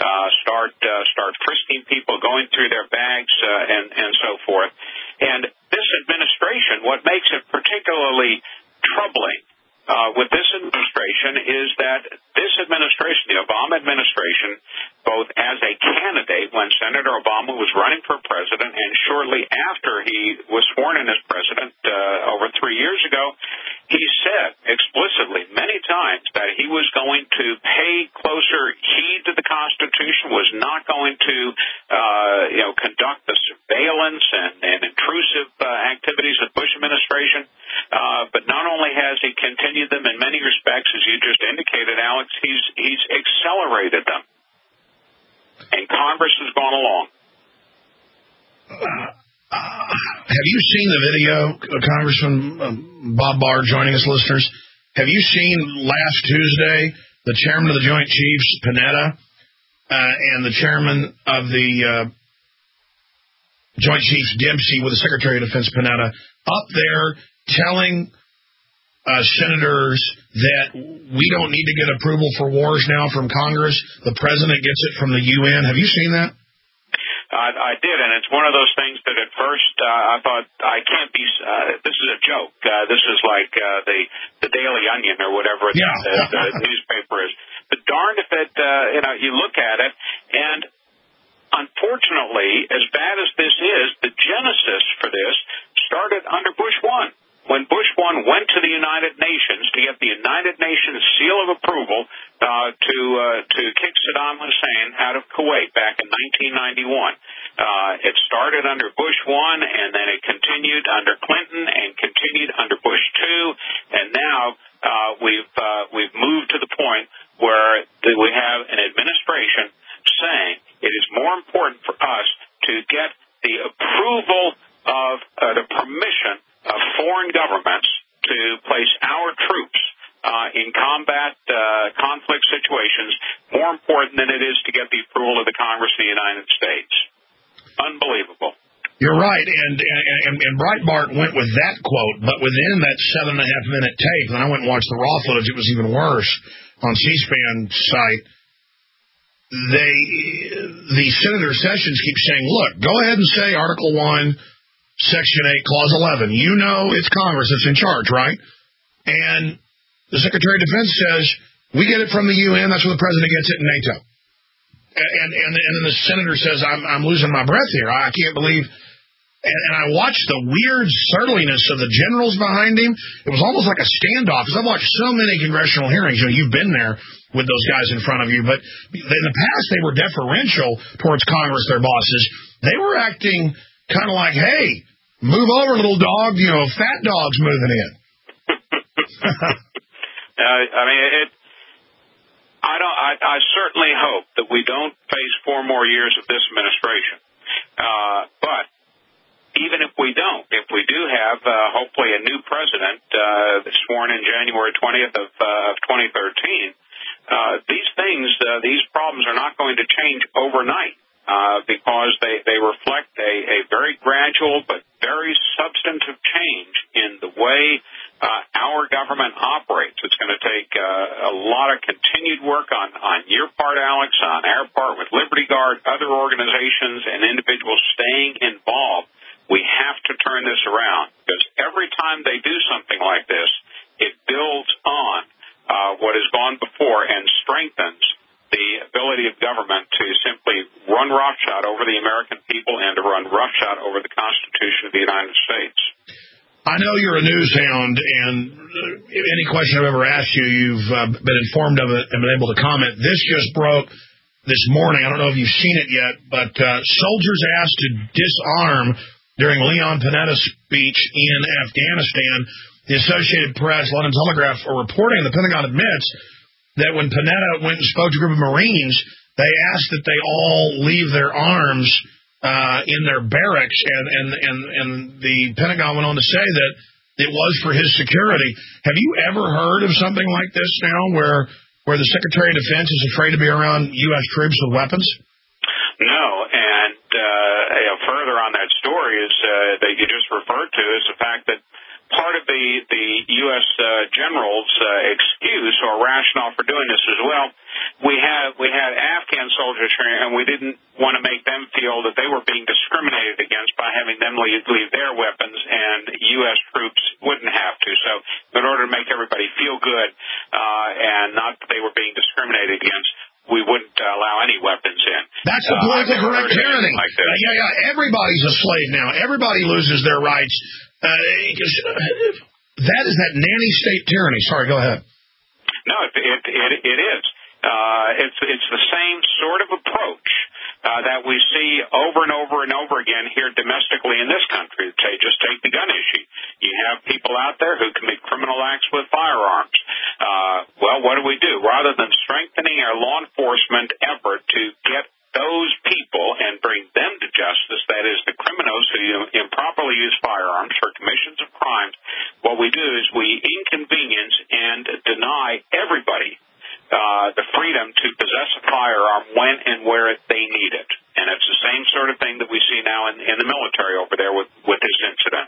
start frisking people, going through their bags, and so forth. And this administration, what makes it particularly troubling with this administration is that this administration, the Obama administration, both as a candidate when Senator Obama was running for president and shortly after he was sworn in as president over 3 years ago, he said explicitly many times that he was going to pay closer heed to the Constitution, was not going to conduct the surveillance and intrusive activities of the Bush administration. But not only has he continued them in many respects, as you just indicated, Alex, he's accelerated them. And Congress has gone along. Have you seen the video, Congressman Bob Barr joining us, listeners? Have you seen last Tuesday the chairman of the Joint Chiefs, Panetta, and the chairman of the Joint Chiefs, Dempsey, with the Secretary of Defense, Panetta, up there telling senators that we don't need to get approval for wars now from Congress. The president gets it from the UN. Have you seen that? I did, and it's one of those things that at first I thought, I can't be, this is a joke. This is like the Daily Onion or whatever the newspaper is. But darned if it, you look at it, and unfortunately, as bad as this is, the genesis for this started under Bush 1. When Bush 1 went to the United Nations to get the United Nations seal of approval to kick Saddam Hussein out of Kuwait back in 1991. It started under Bush 1, and then it continued under Clinton and continued under Bush 2, and now we've moved to the point where we have an administration saying it is more important for us to get the approval of the permission of foreign governments to place our troops in combat conflict situations more important than it is to get the approval of the Congress of the United States. Unbelievable. You're right, and Breitbart went with that quote, but within that 7.5-minute tape, and I went and watched the raw footage, it was even worse on C-SPAN site. The Senator Sessions keeps saying, look, go ahead and say Article 1, Section 8, Clause 11. You know it's Congress that's in charge, right? And the Secretary of Defense says, we get it from the UN, that's where the President gets it in NATO. And then the senator says, I'm losing my breath here. I can't believe. And I watched the weird surliness of the generals behind him. It was almost like a standoff. Because I've watched so many congressional hearings. You know, you've been there with those guys in front of you. But in the past, they were deferential towards Congress, their bosses. They were acting kind of like, hey, move over, little dog. You know, fat dog's moving in. I certainly hope that we don't face 4 more years of this administration. But even if we don't, if we do have hopefully a new president sworn in January 20th of 2013, these problems are not going to change overnight because they reflect a very gradual but very substantive change in the way our government operates. It's going to take a lot of continued work on your part, Alex, on our part with Liberty Guard, other organizations, and individuals staying involved. We have to turn this around because every time they do something like this, it builds on what has gone before and strengthens the ability of government to simply run roughshod over the American people and to run roughshod over the Constitution of the United States. I know you're a news hound, and any question I've ever asked you, you've been informed of it and been able to comment. This just broke this morning. I don't know if you've seen it yet, but soldiers asked to disarm during Leon Panetta's speech in Afghanistan. The Associated Press, London Telegraph, are reporting the Pentagon admits that when Panetta went and spoke to a group of Marines, they asked that they all leave their arms in their barracks, and the Pentagon went on to say that it was for his security. Have you ever heard of something like this now, where the Secretary of Defense is afraid to be around U.S. troops with weapons? No, and further on that story is that you just referred to is the fact that part of the U.S. generals' excuse or rationale for doing this as well, we had Afghan soldiers here, and we didn't want to make them feel that they were being discriminated against by having them leave their weapons, and U.S. troops wouldn't have to. So in order to make everybody feel good and not that they were being discriminated against, we wouldn't allow any weapons in. That's the political correct tyranny. Like everybody's a slave now. Everybody loses their rights. That is that nanny state tyranny. Sorry, go ahead. No, it is. It's the same sort of approach that we see over and over and over again here domestically in this country. Just take the gun issue. You have people out there who commit criminal acts with firearms. Well, what do? Rather than strengthening our law enforcement effort to get those people and bring them to justice, that is, the criminals who improperly use firearms for commissions of crimes, what we do is we inconvenience and deny everybody the freedom to possess a firearm when and where they need it. And it's the same sort of thing that we see now in the military over there with this incident.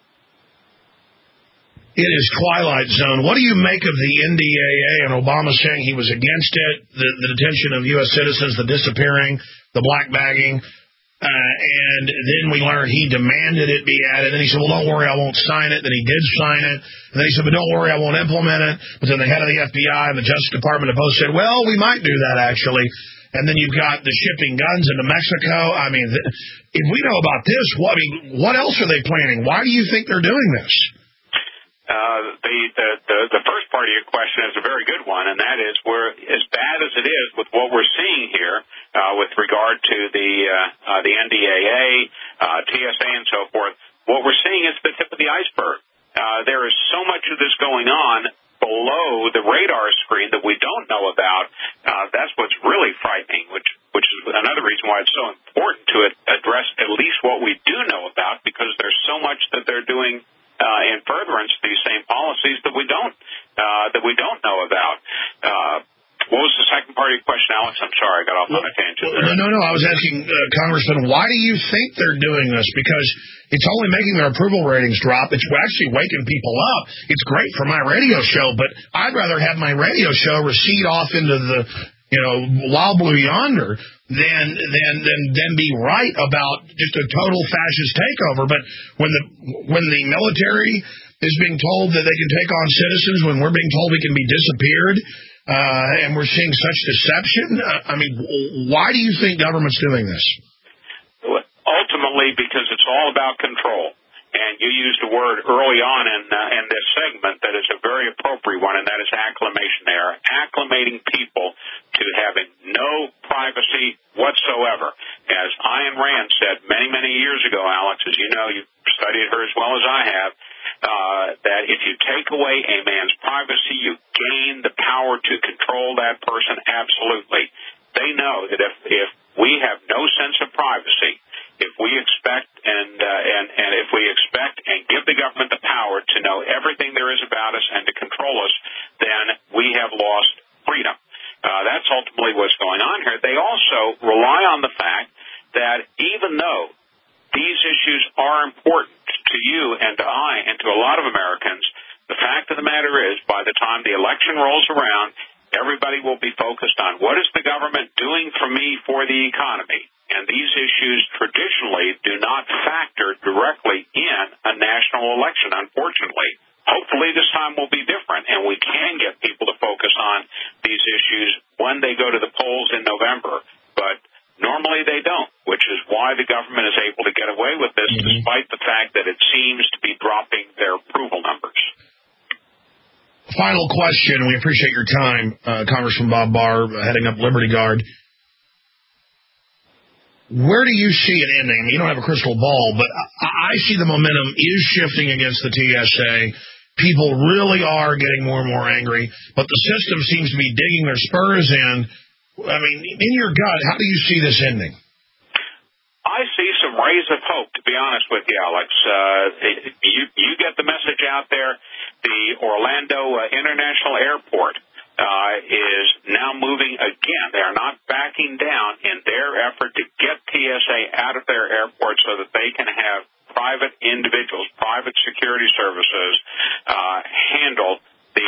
It is Twilight Zone. What do you make of the NDAA and Obama saying he was against it, the detention of U.S. citizens, the disappearing, the black bagging, and then we learned he demanded it be added. Then he said, well, don't worry, I won't sign it. Then he did sign it. And then he said, but don't worry, I won't implement it. But then the head of the FBI and the Justice Department have both said, well, we might do that, actually. And then you've got the shipping guns into Mexico. I mean, if we know about this, what else are they planning? Why do you think they're doing this? The first part of your question is a very good one, and that is as bad as it is with what we're seeing here with regard to the NDAA, TSA, and so forth, what we're seeing is the tip of the iceberg. There is so much of this going on below the radar screen that we don't know about. That's what's really frightening, which is another reason why it's so important to address at least what we do know about, because there's so much that they're doing in furtherance of these same policies that we don't know about. What was the second part of your question, Alex? I'm sorry, I got off on a tangent there. No. I was asking Congressman, why do you think they're doing this? Because it's only making their approval ratings drop. It's actually waking people up. It's great for my radio show, but I'd rather have my radio show recede off into the wild blue yonder than be right about just a total fascist takeover. But when the military is being told that they can take on citizens, when we're being told we can be disappeared, and we're seeing such deception. I mean, why do you think government's doing this? Ultimately, because it's all about control. And you used a word early on in this segment that is a very appropriate one, and that is acclimation. They are acclimating people to having no privacy whatsoever. As Ayn Rand said many, many years ago, Alex, as you know, you've studied her as well as I have, that if you take away a man's privacy, you gain the power to control that person absolutely. They know that if we have no sense of privacy, if we expect and if we expect and give the government the power to know everything there is about us and to control us, then we have lost freedom. That's ultimately what's going on here. They also rely on the fact that even though these issues are important to you and to I and to a lot of Americans, the fact of the matter is, by the time the election rolls around, everybody will be focused on what is the government doing for me for the economy. And these issues traditionally do not factor directly in a national election, unfortunately. Hopefully this time will be different, and we can get people to focus on these issues when they go to the polls in November. But normally they don't, which is why the government is able to get away with this, despite the fact that it seems to be dropping their approval numbers. Final question. We appreciate your time, Congressman Bob Barr, heading up Liberty Guard. Where do you see it ending? I mean, you don't have a crystal ball, but I see the momentum is shifting against the TSA. People really are getting more and more angry, but the system seems to be digging their spurs in. I mean, in your gut, how do you see this ending? I see some rays of hope, to be honest with you, Alex. You get the message out there. The Orlando International Airport is now moving again. They are not backing down in their effort to get TSA out of their airport so that they can have private individuals, private security services handle the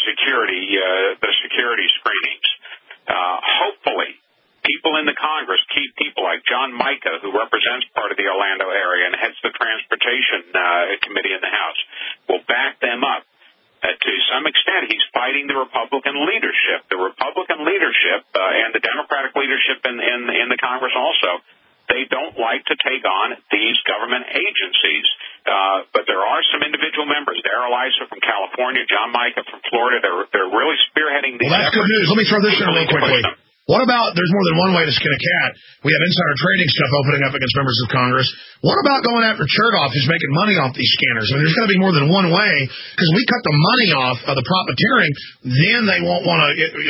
security screenings. Hopefully, people in the Congress, key people like John Mica, who represents part of the Orlando area and heads the Transportation Committee in the House, will back them up. To some extent, he's fighting the Republican leadership. The Republican leadership and the Democratic leadership in the Congress also, they don't like to take on these government agencies. But there are some individual members. Darrell Issa from California, John Mica from Florida. They're really spearheading these efforts. Well, that's good news. Let me throw this in real quickly. What about, there's more than one way to skin a cat. We have insider trading stuff opening up against members of Congress. What about going after Chertoff, who's making money off these scanners? I mean, there's got to be more than one way, because if we cut the money off of the profiteering, then they won't want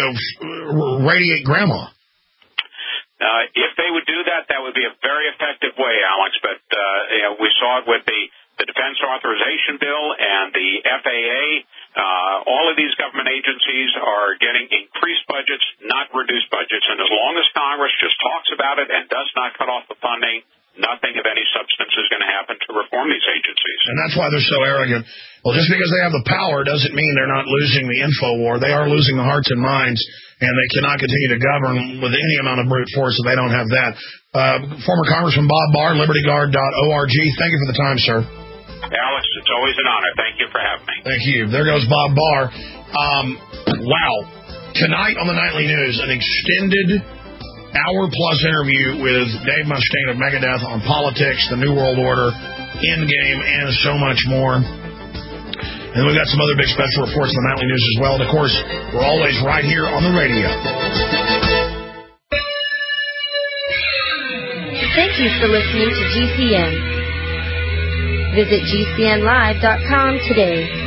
to radiate grandma. If they would do that, that would be a very effective way, Alex. But we saw it with the Defense Authorization Bill and the FAA. All of these government agencies are getting increased budgets, not reduced budgets. And as long as Congress just talks about it and does not cut off the funding, nothing of any substance is going to happen to reform these agencies. And that's why they're so arrogant. Well, just because they have the power doesn't mean they're not losing the info war. They are losing the hearts and minds, and they cannot continue to govern with any amount of brute force if they don't have that. Former Congressman Bob Barr, LibertyGuard.org. Thank you for the time, sir. Alex, it's always an honor. Thank you for having me. Thank you. There goes Bob Barr. Wow. Tonight on the Nightly News, an extended hour-plus interview with Dave Mustaine of Megadeth on politics, the New World Order, Endgame, and so much more. And we've got some other big special reports on the Nightly News as well. And, of course, we're always right here on the radio. Thank you for listening to GCN. Visit GCNlive.com today.